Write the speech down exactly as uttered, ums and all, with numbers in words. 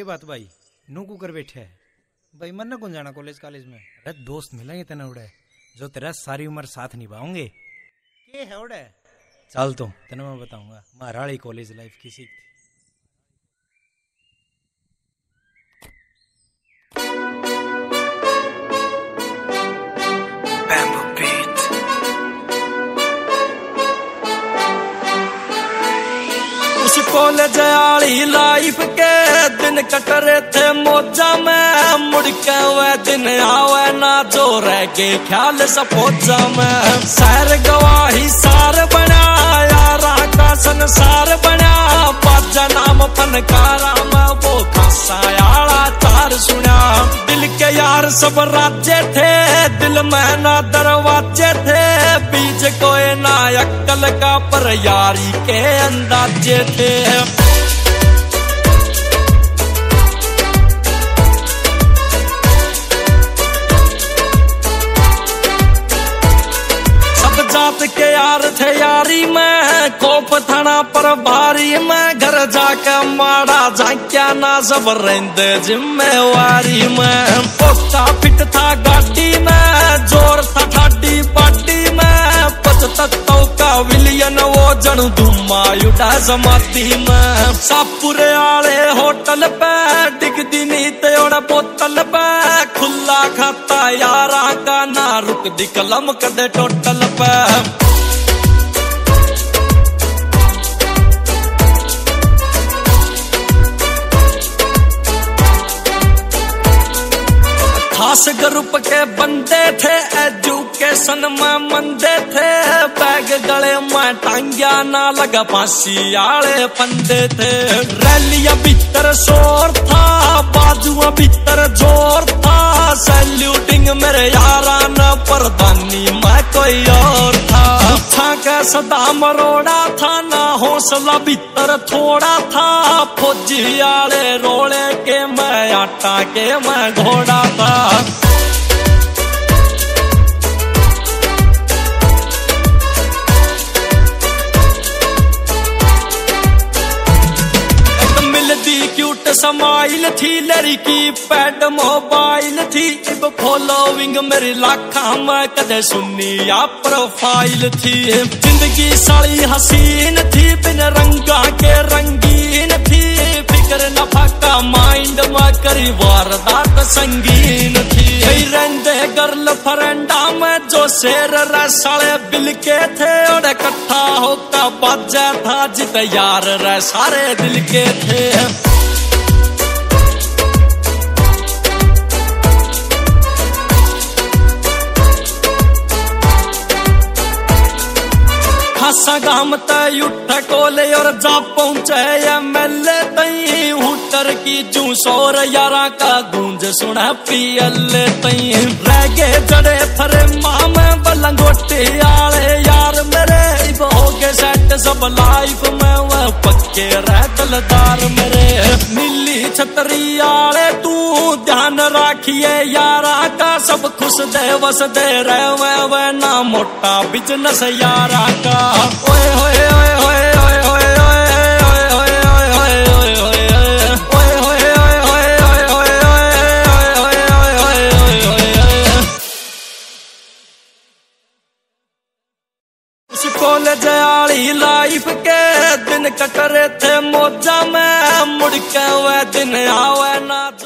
के बात भाई नू को कर बैठे है भाई मन कौन जाना कॉलेज कॉलेज में। अरे दोस्त मिलेंगे तेने उड़े जो तेरा सारी उम्र साथ निभाओगे। के है उड़े चल तो तेने मैं बताऊंगा महाराड़ी कॉलेज लाइफ की सीख थी। कॉलेज आली लाइफ के दिन कट रहे थे मौजा में मुड़ के वह दिन आवे ना जो रह के ख्याल सपोजा में। सैर गवाही सार बना यारा का संसार बना बाजा नाम फनकारा में वो खासा यारा तार सुना। दिल के यार सब राज्य थे दिल में ना दरवाजे थे बीच कोई ना अक्कल का पर यारी के अंदाजे थे। सब जात के यार थे यारी में कोप थाना पर भारी में घर जाके मारा झांक्या ना सब रहते जिम्मेवारी में। पोता फिट था गाड़ी में जोर था ठाडी पाटी में पचहत्तर का विलियन वो जन धुमा उठा समाधि में। सापुरे आले होटल पे डिगदी नीते और बोतल पे खुला खाता यारा का ना रुक दी कलम कदे टोटल पे। खास ग्रुप के बंदे थे एजुकेशन में मंदे थे बैग गले में टांगिया ना लगा फांसी आले फंदे थे। रैलिया भीतर शोर था बाजुआ भीतर जोर था सैल्यूटिंग मेरे यारा न प्रधानी मैं कोई और था। अच्छा के सदा मरोड़ा था ना हौसला भीतर थोड़ा था फौजी आले रोले के मैं आटा के मैं घोड़ा था। क्यूट समाइल थी लड़की पैड मोबाइल थी इब फॉलोइंग मेरी लाखा में कदे सुनी या प्रोफाइल थी। जिंदगी साली हसीन थी बिन रंगा के रंगीन थी फिक्र नफा का माइंड में करी वारदात संगीन थी। रहते गर्ल फ्रेंडा में जो शेर रसाले बिल के थे और इकट्ठा होकर बाजा था जित यार रे सारे दिल के थे। खासा गाम तय उठ कोले और जा पहुंचे एमएलए तई हुटर की जू शोर यारा का गूंज सुना पीएलए तई। रह गए जड़े फरे माम बलंगोटे आले यार मेरे इब हो गए सेट सब लाइफ में वह पक्के रह दलदार मेरे। नीली छतरी आले तू ध्यान राखिए यारा का सब खुश दे वस दे रहे वह ना मोटा बिजनेस यारा का। ओए होए ओए होए ओए होए ओए ओए ओए ओए ओए ओए ओए उस कॉलेज आली लाइफ के दिन कट रहे थे मौजा में मुड़ के वह दिन आवे ना।